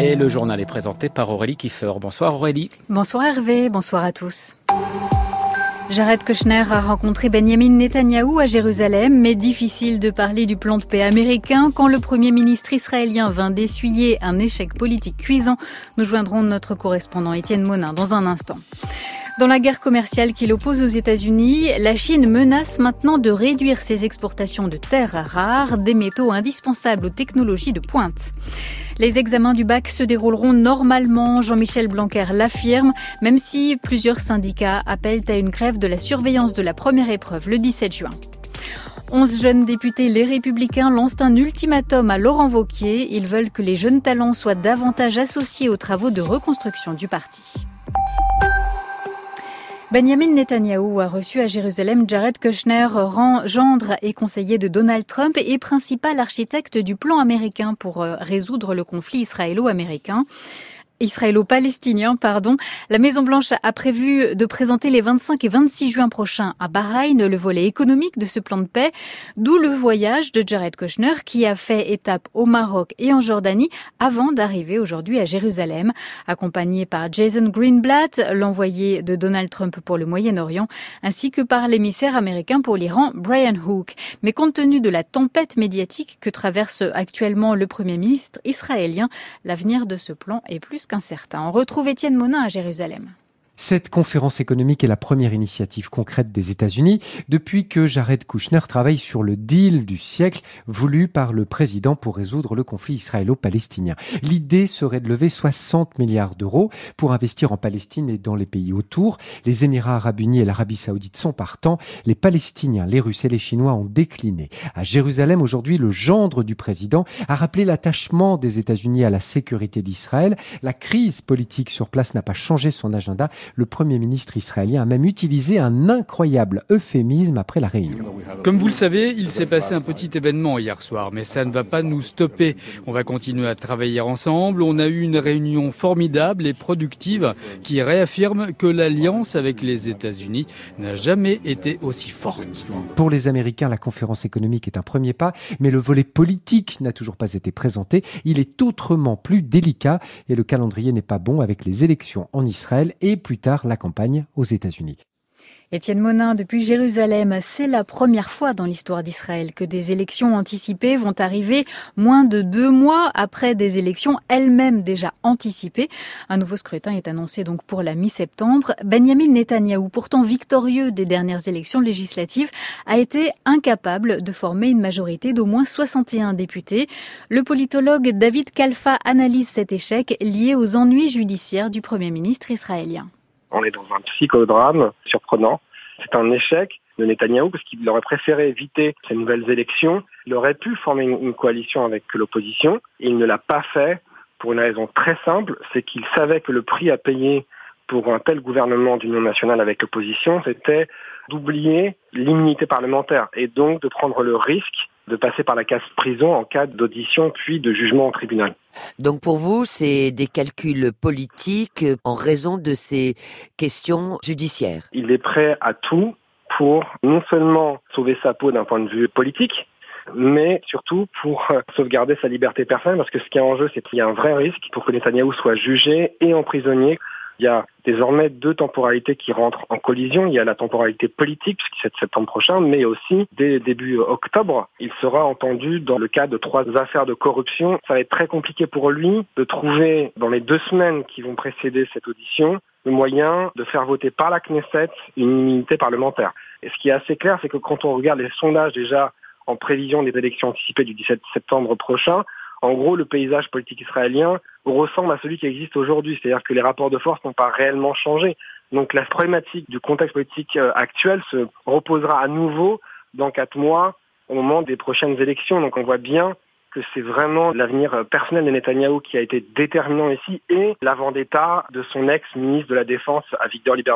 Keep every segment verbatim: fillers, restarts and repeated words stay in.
Et le journal est présenté par Aurélie Kiefer. Bonsoir Aurélie. Bonsoir Hervé, bonsoir à tous. Jared Kushner a rencontré Benjamin Netanyahou à Jérusalem, mais difficile de parler du plan de paix américain quand le Premier ministre israélien vint d'essuyer un échec politique cuisant. Nous joindrons notre correspondant Étienne Monin dans un instant. Dans la guerre commerciale qui l'oppose aux États-Unis, la Chine menace maintenant de réduire ses exportations de terres rares, des métaux indispensables aux technologies de pointe. Les examens du bac se dérouleront normalement, Jean-Michel Blanquer l'affirme, même si plusieurs syndicats appellent à une grève de la surveillance de la première épreuve le dix-sept juin. Onze jeunes députés Les Républicains lancent un ultimatum à Laurent Wauquiez. Ils veulent que les jeunes talents soient davantage associés aux travaux de reconstruction du parti. Benjamin Netanyahou a reçu à Jérusalem Jared Kushner, gendre et conseiller de Donald Trump et principal architecte du plan américain pour résoudre le conflit israélo-américain. Israélo-palestinien, pardon. La Maison-Blanche a prévu de présenter les vingt-cinq et vingt-six juin prochains à Bahreïn le volet économique de ce plan de paix, d'où le voyage de Jared Kushner qui a fait étape au Maroc et en Jordanie avant d'arriver aujourd'hui à Jérusalem, accompagné par Jason Greenblatt, l'envoyé de Donald Trump pour le Moyen-Orient, ainsi que par l'émissaire américain pour l'Iran, Brian Hook. Mais compte tenu de la tempête médiatique que traverse actuellement le Premier ministre israélien, l'avenir de ce plan est plus qu'incertain. On retrouve Étienne Monin à Jérusalem. Cette conférence économique est la première initiative concrète des États-Unis depuis que Jared Kushner travaille sur le deal du siècle voulu par le président pour résoudre le conflit israélo-palestinien. L'idée serait de lever soixante milliards d'euros pour investir en Palestine et dans les pays autour. Les Émirats arabes unis et l'Arabie saoudite sont partants. Les Palestiniens, les Russes et les Chinois ont décliné. À Jérusalem, aujourd'hui, le gendre du président a rappelé l'attachement des États-Unis à la sécurité d'Israël. La crise politique sur place n'a pas changé son agenda. Le Premier ministre israélien a même utilisé un incroyable euphémisme après la réunion. Comme vous le savez, il s'est passé un petit événement hier soir, mais ça ne va pas nous stopper. On va continuer à travailler ensemble. On a eu une réunion formidable et productive qui réaffirme que l'alliance avec les États-Unis n'a jamais été aussi forte. Pour les Américains, la conférence économique est un premier pas, mais le volet politique n'a toujours pas été présenté. Il est autrement plus délicat et le calendrier n'est pas bon avec les élections en Israël et plus tard la campagne aux États-Unis. Étienne Monin, depuis Jérusalem, c'est la première fois dans l'histoire d'Israël que des élections anticipées vont arriver moins de deux mois après des élections elles-mêmes déjà anticipées. Un nouveau scrutin est annoncé donc pour la mi-septembre. Benjamin Netanyahou, pourtant victorieux des dernières élections législatives, a été incapable de former une majorité d'au moins soixante et un députés. Le politologue David Kalfa analyse cet échec lié aux ennuis judiciaires du Premier ministre israélien. On est dans un psychodrame surprenant. C'est un échec de Netanyahou parce qu'il aurait préféré éviter ces nouvelles élections. Il aurait pu former une coalition avec l'opposition et il ne l'a pas fait pour une raison très simple, c'est qu'il savait que le prix à payer pour un tel gouvernement d'union nationale avec l'opposition, c'était d'oublier l'immunité parlementaire et donc de prendre le risque de passer par la case prison en cas d'audition puis de jugement au tribunal. Donc pour vous, c'est des calculs politiques en raison de ces questions judiciaires. Il est prêt à tout pour non seulement sauver sa peau d'un point de vue politique, mais surtout pour sauvegarder sa liberté personnelle, parce que ce qui est en jeu, c'est qu'il y a un vrai risque pour que Netanyahou soit jugé et emprisonné. Il y a désormais deux temporalités qui rentrent en collision. Il y a la temporalité politique, puisque c'est septembre prochain, mais aussi dès début octobre, il sera entendu dans le cas de trois affaires de corruption. Ça va être très compliqué pour lui de trouver, dans les deux semaines qui vont précéder cette audition, le moyen de faire voter par la Knesset une immunité parlementaire. Et ce qui est assez clair, c'est que quand on regarde les sondages déjà en prévision des élections anticipées du dix-sept septembre prochain, en gros, le paysage politique israélien ressemble à celui qui existe aujourd'hui, c'est-à-dire que les rapports de force n'ont pas réellement changé. Donc la problématique du contexte politique actuel se reposera à nouveau dans quatre mois au moment des prochaines élections. Donc on voit bien que c'est vraiment l'avenir personnel de Netanyahou qui a été déterminant ici et la vendetta de son ex-ministre de la Défense, Avigdor Lieberman.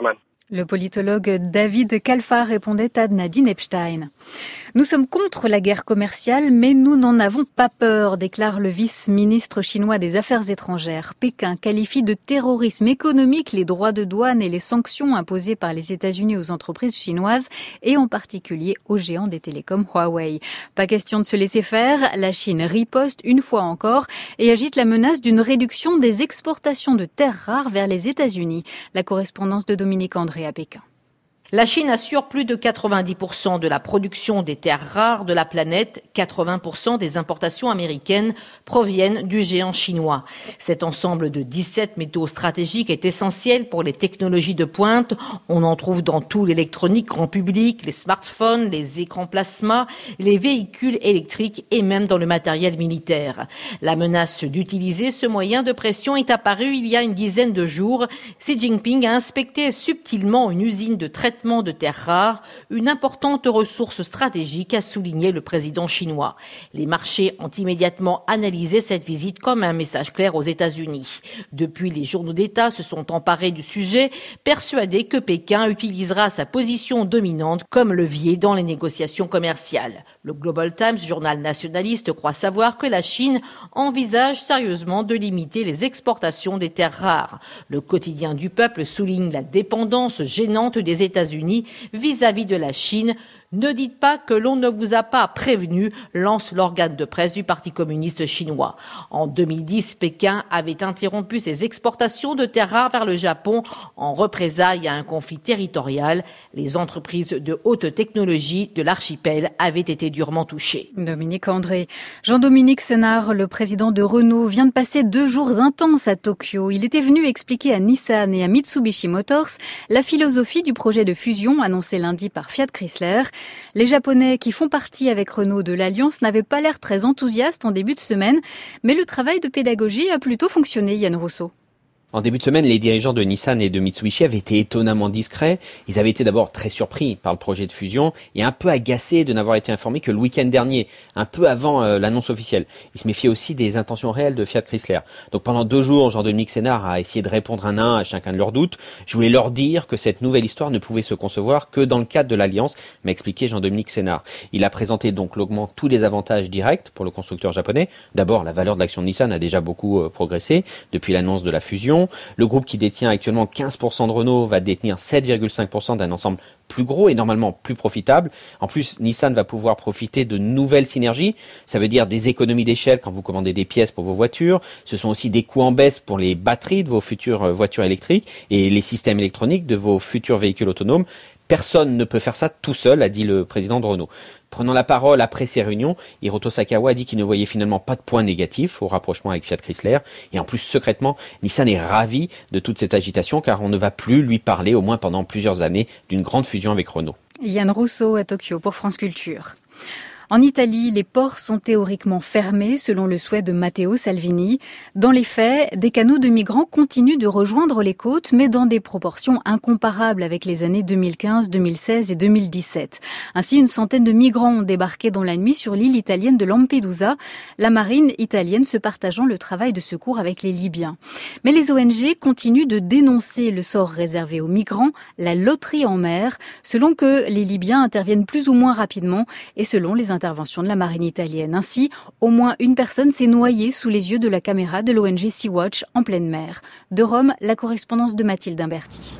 Le politologue David Kalfa répondait à Nadine Epstein. Nous sommes contre la guerre commerciale, mais nous n'en avons pas peur, déclare le vice-ministre chinois des Affaires étrangères. Pékin qualifie de terrorisme économique les droits de douane et les sanctions imposées par les États-Unis aux entreprises chinoises et en particulier aux géants des télécoms Huawei. Pas question de se laisser faire, la Chine riposte une fois encore et agite la menace d'une réduction des exportations de terres rares vers les États-Unis. La correspondance de Dominique André à Pékin. La Chine assure plus de quatre-vingt-dix pour cent de la production des terres rares de la planète. quatre-vingts pour cent des importations américaines proviennent du géant chinois. Cet ensemble de dix-sept métaux stratégiques est essentiel pour les technologies de pointe. On en trouve dans tout l'électronique grand public, les smartphones, les écrans plasma, les véhicules électriques et même dans le matériel militaire. La menace d'utiliser ce moyen de pression est apparue il y a une dizaine de jours. Xi Jinping a inspecté subtilement une usine de traitement de terres rares, une importante ressource stratégique, a souligné le président chinois. Les marchés ont immédiatement analysé cette visite comme un message clair aux États-Unis. Depuis, les journaux d'État se sont emparés du sujet, persuadés que Pékin utilisera sa position dominante comme levier dans les négociations commerciales. Le Global Times, journal nationaliste, croit savoir que la Chine envisage sérieusement de limiter les exportations des terres rares. Le quotidien du peuple souligne la dépendance gênante des États-Unis vis-à-vis de la Chine. Ne dites pas que l'on ne vous a pas prévenu, lance l'organe de presse du Parti communiste chinois. En deux mille dix, Pékin avait interrompu ses exportations de terres rares vers le Japon en représailles à un conflit territorial. Les entreprises de haute technologie de l'archipel avaient été durement touchées. Dominique André. Jean-Dominique Senard, le président de Renault, vient de passer deux jours intenses à Tokyo. Il était venu expliquer à Nissan et à Mitsubishi Motors la philosophie du projet de fusion annoncé lundi par Fiat Chrysler. Les Japonais qui font partie avec Renault de l'Alliance n'avaient pas l'air très enthousiastes en début de semaine, mais le travail de pédagogie a plutôt fonctionné, Yann Rousseau. En début de semaine, les dirigeants de Nissan et de Mitsubishi avaient été étonnamment discrets. Ils avaient été d'abord très surpris par le projet de fusion et un peu agacés de n'avoir été informés que le week-end dernier, un peu avant euh, l'annonce officielle. Ils se méfiaient aussi des intentions réelles de Fiat Chrysler. Donc pendant deux jours, Jean-Dominique Senard a essayé de répondre un à un à chacun de leurs doutes. Je voulais leur dire que cette nouvelle histoire ne pouvait se concevoir que dans le cadre de l'Alliance, m'a expliqué Jean-Dominique Senard. Il a présenté donc longuement tous les avantages directs pour le constructeur japonais. D'abord, la valeur de l'action de Nissan a déjà beaucoup euh, progressé depuis l'annonce de la fusion. Le groupe qui détient actuellement quinze pour cent de Renault va détenir sept virgule cinq pour cent d'un ensemble plus gros et normalement plus profitable. En plus, Nissan va pouvoir profiter de nouvelles synergies. Ça veut dire des économies d'échelle quand vous commandez des pièces pour vos voitures. Ce sont aussi des coûts en baisse pour les batteries de vos futures voitures électriques et les systèmes électroniques de vos futurs véhicules autonomes. Personne ne peut faire ça tout seul, a dit le président de Renault. Prenant la parole après ces réunions, Hiroto Sakawa a dit qu'il ne voyait finalement pas de point négatif au rapprochement avec Fiat Chrysler. Et en plus, secrètement, Nissan est ravi de toute cette agitation car on ne va plus lui parler, au moins pendant plusieurs années, d'une grande fusion avec Renault. Yann Rousseau à Tokyo pour France Culture. En Italie, les ports sont théoriquement fermés selon le souhait de Matteo Salvini. Dans les faits, des canaux de migrants continuent de rejoindre les côtes, mais dans des proportions incomparables avec les années deux mille quinze, deux mille seize et deux mille dix-sept. Ainsi, une centaine de migrants ont débarqué dans la nuit sur l'île italienne de Lampedusa, la marine italienne se partageant le travail de secours avec les Libyens. Mais les O N G continuent de dénoncer le sort réservé aux migrants, la loterie en mer, selon que les Libyens interviennent plus ou moins rapidement et selon les intervention de la marine italienne. Ainsi, au moins une personne s'est noyée sous les yeux de la caméra de l'O N G Sea-Watch en pleine mer. De Rome, la correspondance de Mathilde Imberti.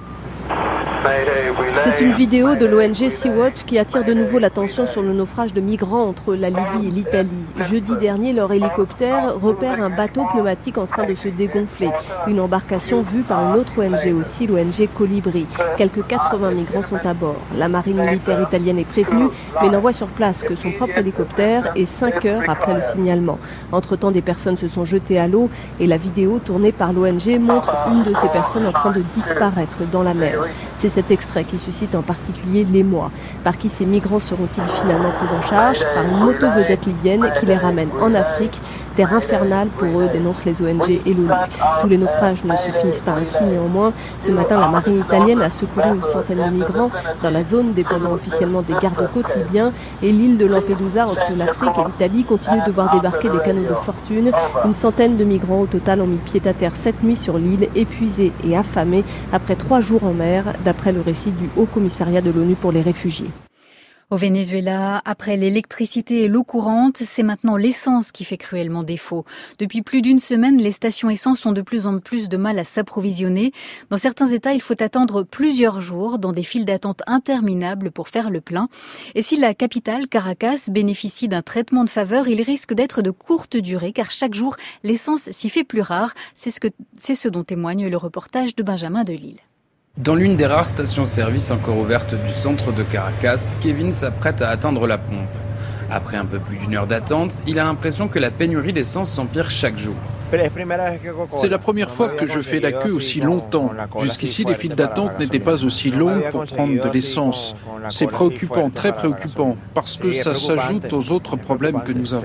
C'est une vidéo de l'O N G Sea-Watch qui attire de nouveau l'attention sur le naufrage de migrants entre la Libye et l'Italie. Jeudi dernier, leur hélicoptère repère un bateau pneumatique en train de se dégonfler. Une embarcation vue par une autre O N G aussi, l'O N G Colibri. Quelques quatre-vingts migrants sont à bord. La marine militaire italienne est prévenue, mais n'envoie sur place que son propre hélicoptère et cinq heures après le signalement. Entre-temps, des personnes se sont jetées à l'eau et la vidéo tournée par l'O N G montre une de ces personnes en train de disparaître dans la mer. C'est cet extrait qui suscite en particulier l'émoi. Par qui ces migrants seront-ils finalement pris en charge? Par une moto-vedette libyenne qui les ramène en Afrique. Terre infernale pour eux, dénoncent les O N G et l'ONU. Tous les naufrages ne se finissent pas ainsi néanmoins. Ce matin, la marine italienne a secouru une centaine de migrants dans la zone dépendant officiellement des gardes-côtes libyens. Et l'île de Lampedusa, entre l'Afrique et l'Italie, continue de voir débarquer des canots de fortune. Une centaine de migrants au total ont mis pied à terre cette nuit sur l'île, épuisés et affamés après trois jours en mer, d'après d'après le récit du Haut Commissariat de l'ONU pour les réfugiés. Au Venezuela, après l'électricité et l'eau courante, c'est maintenant l'essence qui fait cruellement défaut. Depuis plus d'une semaine, les stations essence ont de plus en plus de mal à s'approvisionner. Dans certains États, il faut attendre plusieurs jours dans des files d'attente interminables pour faire le plein. Et si la capitale, Caracas, bénéficie d'un traitement de faveur, il risque d'être de courte durée car chaque jour, l'essence s'y fait plus rare. C'est ce que, c'est ce dont témoigne le reportage de Benjamin Delille. Dans l'une des rares stations-service encore ouvertes du centre de Caracas, Kevin s'apprête à atteindre la pompe. Après un peu plus d'une heure d'attente, il a l'impression que la pénurie d'essence s'empire chaque jour. C'est la première fois que je fais la queue aussi longtemps. Jusqu'ici, les files d'attente n'étaient pas aussi longues pour prendre de l'essence. C'est préoccupant, très préoccupant, parce que ça s'ajoute aux autres problèmes que nous avons.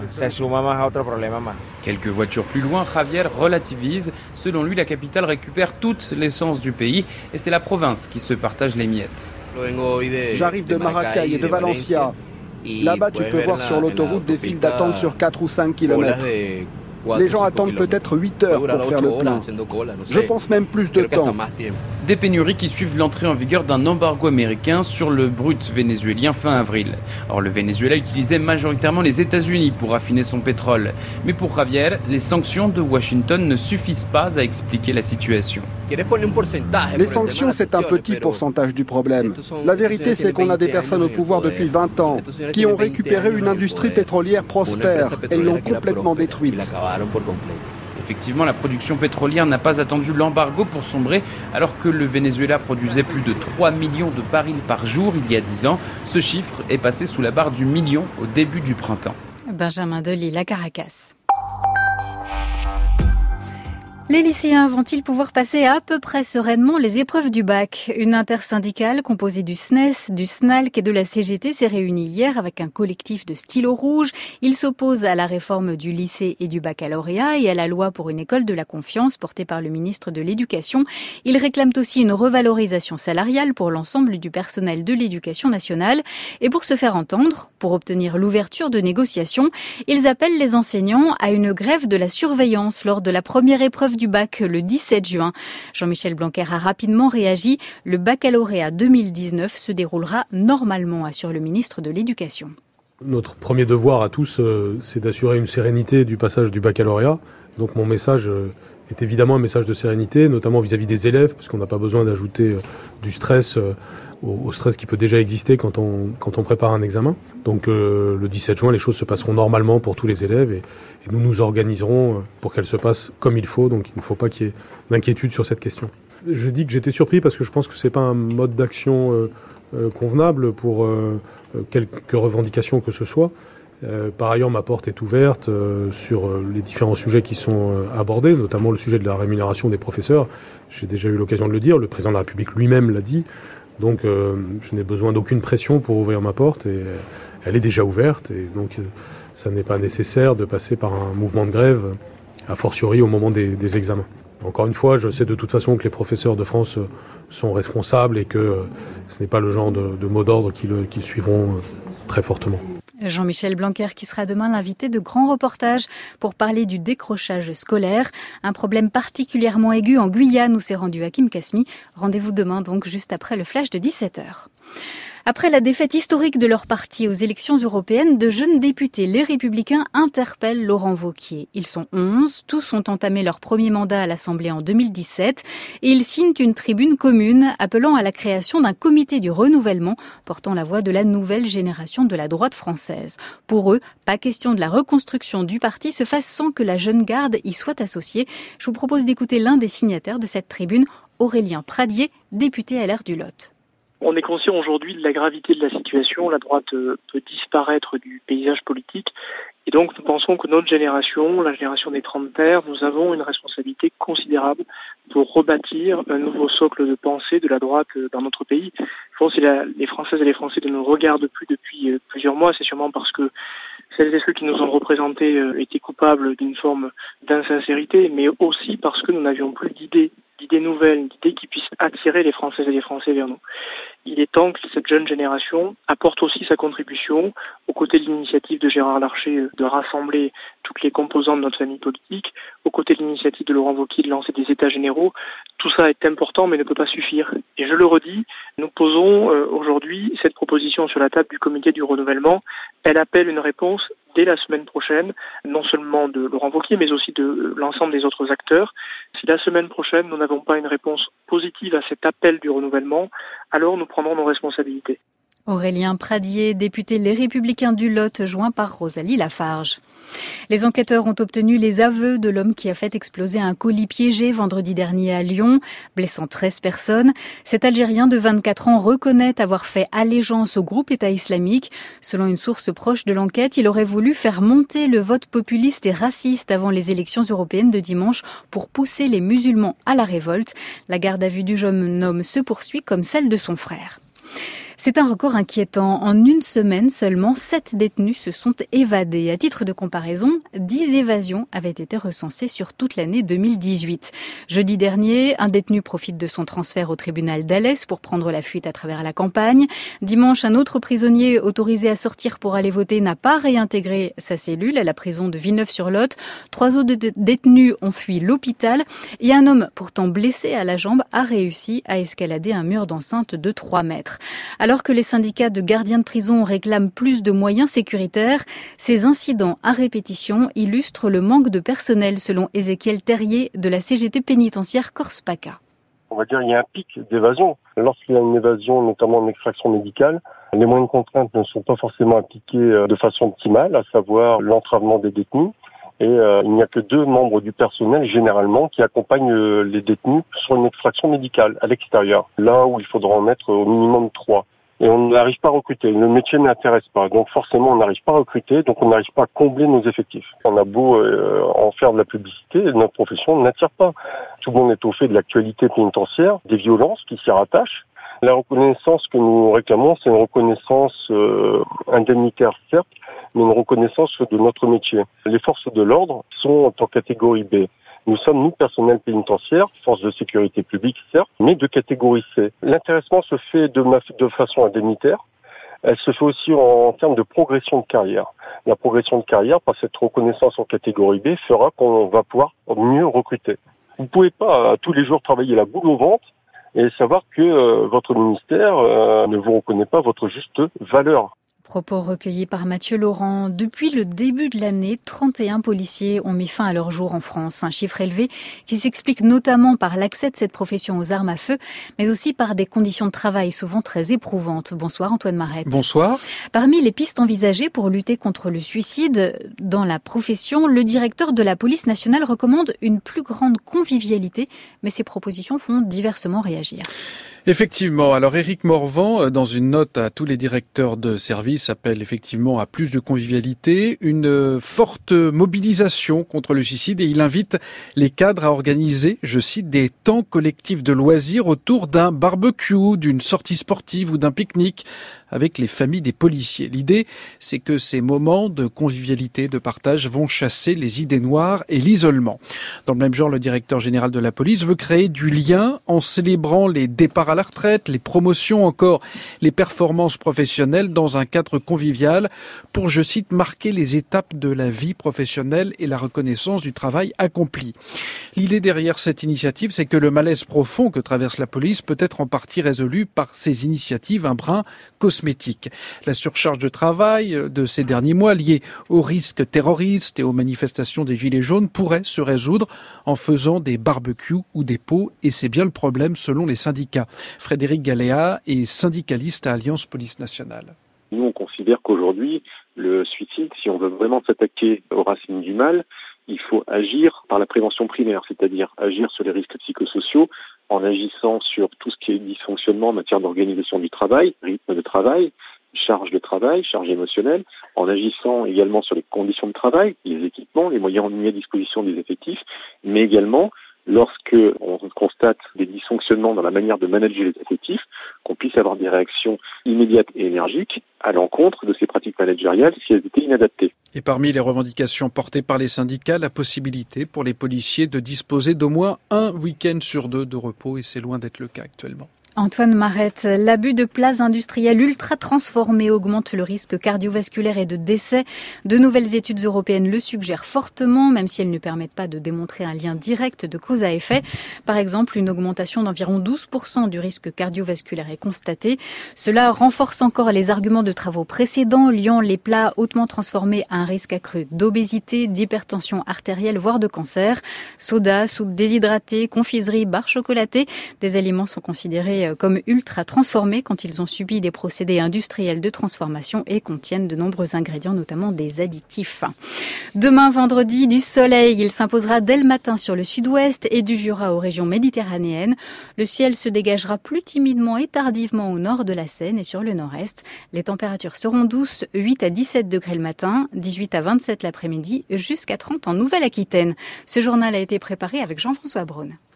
Quelques voitures plus loin, Javier relativise. Selon lui, la capitale récupère toute l'essence du pays et c'est la province qui se partage les miettes. J'arrive de Maracay et de Valencia. Là-bas, tu peux voir sur l'autoroute des files d'attente sur quatre ou cinq kilomètres. Les gens attendent peut-être huit heures pour faire le plein. Je pense même plus de temps. Des pénuries qui suivent l'entrée en vigueur d'un embargo américain sur le brut vénézuélien fin avril. Or, le Venezuela utilisait majoritairement les États-Unis pour affiner son pétrole. Mais pour Javier, les sanctions de Washington ne suffisent pas à expliquer la situation. Les sanctions, c'est un petit pourcentage du problème. La vérité, c'est qu'on a des personnes au pouvoir depuis vingt ans qui ont récupéré une industrie pétrolière prospère et l'ont complètement détruite. Effectivement, la production pétrolière n'a pas attendu l'embargo pour sombrer, alors que le Venezuela produisait plus de trois millions de barils par jour il y a dix ans. Ce chiffre est passé sous la barre du million au début du printemps. Benjamin Delille à Caracas. Les lycéens vont-ils pouvoir passer à peu près sereinement les épreuves du bac ? Une intersyndicale composée du S N E S, du S N A L C et de la C G T s'est réunie hier avec un collectif de stylos rouges. Ils s'opposent à la réforme du lycée et du baccalauréat et à la loi pour une école de la confiance portée par le ministre de l'Éducation. Ils réclament aussi une revalorisation salariale pour l'ensemble du personnel de l'Éducation nationale. Et pour se faire entendre, pour obtenir l'ouverture de négociations, ils appellent les enseignants à une grève de la surveillance lors de la première épreuve du bac le dix-sept juin. Jean-Michel Blanquer a rapidement réagi. Le baccalauréat deux mille dix-neuf se déroulera normalement, assure le ministre de l'Éducation. Notre premier devoir à tous, euh, c'est d'assurer une sérénité du passage du baccalauréat. Donc mon message euh, est évidemment un message de sérénité, notamment vis-à-vis des élèves, parce qu'on n'a pas besoin d'ajouter euh, du stress euh, au, au stress qui peut déjà exister quand on, quand on prépare un examen. Donc euh, le dix-sept juin, les choses se passeront normalement pour tous les élèves et, et nous nous organiserons pour qu'elles se passent comme il faut. Donc il ne faut pas qu'il y ait d'inquiétude sur cette question. Je dis que j'étais surpris parce que je pense que c'est pas un mode d'action euh, euh, convenable pour euh, quelque revendication que ce soit. Euh, par ailleurs, ma porte est ouverte euh, sur euh, les différents sujets qui sont euh, abordés, notamment le sujet de la rémunération des professeurs. J'ai déjà eu l'occasion de le dire, le président de la République lui-même l'a dit. Donc euh, je n'ai besoin d'aucune pression pour ouvrir ma porte et euh, elle est déjà ouverte. Et donc euh, ça n'est pas nécessaire de passer par un mouvement de grève, a fortiori au moment des, des examens. Encore une fois, je sais de toute façon que les professeurs de France euh, sont responsables et que euh, ce n'est pas le genre de, de mot d'ordre qu'ils, qu'ils suivront euh, très fortement. Jean-Michel Blanquer qui sera demain l'invité de grands reportages pour parler du décrochage scolaire, un problème particulièrement aigu en Guyane où s'est rendu Hakim Kasmi. Rendez-vous demain donc juste après le flash de dix-sept heures. Après la défaite historique de leur parti aux élections européennes, de jeunes députés, les Républicains, interpellent Laurent Wauquiez. Ils sont onze, tous ont entamé leur premier mandat à l'Assemblée en deux mille dix-sept et ils signent une tribune commune appelant à la création d'un comité du renouvellement portant la voix de la nouvelle génération de la droite française. Pour eux, pas question de la reconstruction du parti se fasse sans que la jeune garde y soit associée. Je vous propose d'écouter l'un des signataires de cette tribune, Aurélien Pradier, député L R du Lot. On est conscient aujourd'hui de la gravité de la situation. La droite peut disparaître du paysage politique. Et donc, nous pensons que notre génération, la génération des trentenaires, nous avons une responsabilité considérable pour rebâtir un nouveau socle de pensée de la droite dans notre pays. Je pense que si la, les Françaises et les Français ne nous regardent plus depuis plusieurs mois, c'est sûrement parce que celles et ceux qui nous ont représentés étaient coupables d'une forme d'insincérité, mais aussi parce que nous n'avions plus d'idées, d'idées nouvelles, d'idées qui puissent attirer les Françaises et les Français vers nous. il est temps que cette jeune génération apporte aussi sa contribution aux côtés de l'initiative de Gérard Larcher de rassembler toutes les composantes de notre famille politique, aux côtés de l'initiative de Laurent Wauquiez de lancer des états généraux. Tout ça est important mais ne peut pas suffire. Et je le redis, nous posons euh, aujourd'hui cette proposition sur la table du comité du renouvellement. Elle appelle une réponse dès la semaine prochaine, non seulement de Laurent Wauquiez, mais aussi de l'ensemble des autres acteurs. Si la semaine prochaine, nous n'avons pas une réponse positive à cet appel du renouvellement, alors nous prendrons nos responsabilités. Aurélien Pradier, député Les Républicains du Lot, joint par Rosalie Lafarge. Les enquêteurs ont obtenu les aveux de l'homme qui a fait exploser un colis piégé vendredi dernier à Lyon, blessant treize personnes. Cet Algérien de vingt-quatre ans reconnaît avoir fait allégeance au groupe État islamique. Selon une source proche de l'enquête, il aurait voulu faire monter le vote populiste et raciste avant les élections européennes de dimanche pour pousser les musulmans à la révolte. La garde à vue du jeune homme se poursuit comme celle de son frère. C'est un record inquiétant. En une semaine seulement, sept détenus se sont évadés. À titre de comparaison, dix évasions avaient été recensées sur toute l'année deux mille dix-huit. Jeudi dernier, un détenu profite de son transfert au tribunal d'Alès pour prendre la fuite à travers la campagne. Dimanche, un autre prisonnier autorisé à sortir pour aller voter n'a pas réintégré sa cellule à la prison de Villeneuve-sur-Lot. Trois autres détenus ont fui l'hôpital et un homme pourtant blessé à la jambe a réussi à escalader un mur d'enceinte de trois mètres. Alors que les syndicats de gardiens de prison réclament plus de moyens sécuritaires, ces incidents à répétition illustrent le manque de personnel, selon Ézéchiel Terrier de la C G T pénitentiaire Corse-PACA. On va dire qu'il y a un pic d'évasion. Lorsqu'il y a une évasion, notamment en extraction médicale, les moyens de contrainte ne sont pas forcément appliqués de façon optimale, à savoir l'entravement des détenus. Et euh, il n'y a que deux membres du personnel, généralement, qui accompagnent euh, les détenus sur une extraction médicale à l'extérieur. Là où il faudra en mettre au minimum trois. Et on n'arrive pas à recruter. Le métier n'intéresse pas. Donc forcément, on n'arrive pas à recruter, donc on n'arrive pas à combler nos effectifs. On a beau euh, en faire de la publicité, notre profession n'attire pas. Tout le monde est au fait de l'actualité pénitentiaire, des violences qui s'y rattachent. La reconnaissance que nous réclamons, c'est une reconnaissance euh, indemnitaire, certes, mais une reconnaissance de notre métier. Les forces de l'ordre sont en catégorie B. Nous sommes, nous, personnel pénitentiaire, force de sécurité publique, certes, mais de catégorie C. L'intéressement se fait de, ma, de façon indemnitaire. Elle se fait aussi en, en termes de progression de carrière. La progression de carrière, par cette reconnaissance en catégorie B, fera qu'on va pouvoir mieux recruter. Vous ne pouvez pas tous les jours travailler la boule au ventre et savoir que euh, votre ministère euh, ne vous reconnaît pas votre juste valeur. Propos recueillis par Mathieu Laurent. Depuis le début de l'année, trente et un policiers ont mis fin à leur jour en France. Un chiffre élevé qui s'explique notamment par l'accès de cette profession aux armes à feu, mais aussi par des conditions de travail souvent très éprouvantes. Bonsoir Antoine Marette. Bonsoir. Parmi les pistes envisagées pour lutter contre le suicide dans la profession, le directeur de la police nationale recommande une plus grande convivialité, mais ces propositions font diversement réagir. Effectivement. Alors Éric Morvan, dans une note à tous les directeurs de service, appelle effectivement à plus de convivialité, une forte mobilisation contre le suicide et il invite les cadres à organiser, je cite, des temps collectifs de loisirs autour d'un barbecue, d'une sortie sportive ou d'un pique-nique avec les familles des policiers. L'idée, c'est que ces moments de convivialité, de partage vont chasser les idées noires et l'isolement. Dans le même genre, le directeur général de la police veut créer du lien en célébrant les départs à la retraite, les promotions, encore les performances professionnelles dans un cadre convivial pour, je cite, marquer les étapes de la vie professionnelle et la reconnaissance du travail accompli. L'idée derrière cette initiative, c'est que le malaise profond que traverse la police peut être en partie résolu par ces initiatives un brin cosmétique. La surcharge de travail de ces derniers mois liée aux risques terroristes et aux manifestations des Gilets jaunes pourrait se résoudre en faisant des barbecues ou des pots et c'est bien le problème selon les syndicats. Frédéric Galéa est syndicaliste à Alliance Police Nationale. Nous, on considère qu'aujourd'hui, le suicide, si on veut vraiment s'attaquer aux racines du mal, il faut agir par la prévention primaire, c'est-à-dire agir sur les risques psychosociaux en agissant sur tout ce qui est dysfonctionnement en matière d'organisation du travail, rythme de travail, charge de travail, charge émotionnelle, en agissant également sur les conditions de travail, les équipements, les moyens mis à disposition des effectifs, mais également lorsque on constate des dysfonctionnements dans la manière de manager les effectifs, qu'on puisse avoir des réactions immédiates et énergiques à l'encontre de ces pratiques managériales si elles étaient inadaptées. Et parmi les revendications portées par les syndicats, la possibilité pour les policiers de disposer d'au moins un week-end sur deux de repos, et c'est loin d'être le cas actuellement. Antoine Marette, l'abus de plats industriels ultra transformés augmente le risque cardiovasculaire et de décès. De nouvelles études européennes le suggèrent fortement, même si elles ne permettent pas de démontrer un lien direct de cause à effet. Par exemple, une augmentation d'environ douze pour cent du risque cardiovasculaire est constatée. Cela renforce encore les arguments de travaux précédents liant les plats hautement transformés à un risque accru d'obésité, d'hypertension artérielle, voire de cancer. Soda, soupe déshydratée, confiserie, barres chocolatées, des aliments sont considérés comme ultra transformés quand ils ont subi des procédés industriels de transformation et contiennent de nombreux ingrédients, notamment des additifs. Demain, vendredi, du soleil. Il s'imposera dès le matin sur le sud-ouest et du Jura aux régions méditerranéennes. Le ciel se dégagera plus timidement et tardivement au nord de la Seine et sur le nord-est. Les températures seront douces, huit à dix-sept degrés le matin, dix-huit à vingt-sept l'après-midi, jusqu'à trente en Nouvelle-Aquitaine. Ce journal a été préparé avec Jean-François Braun.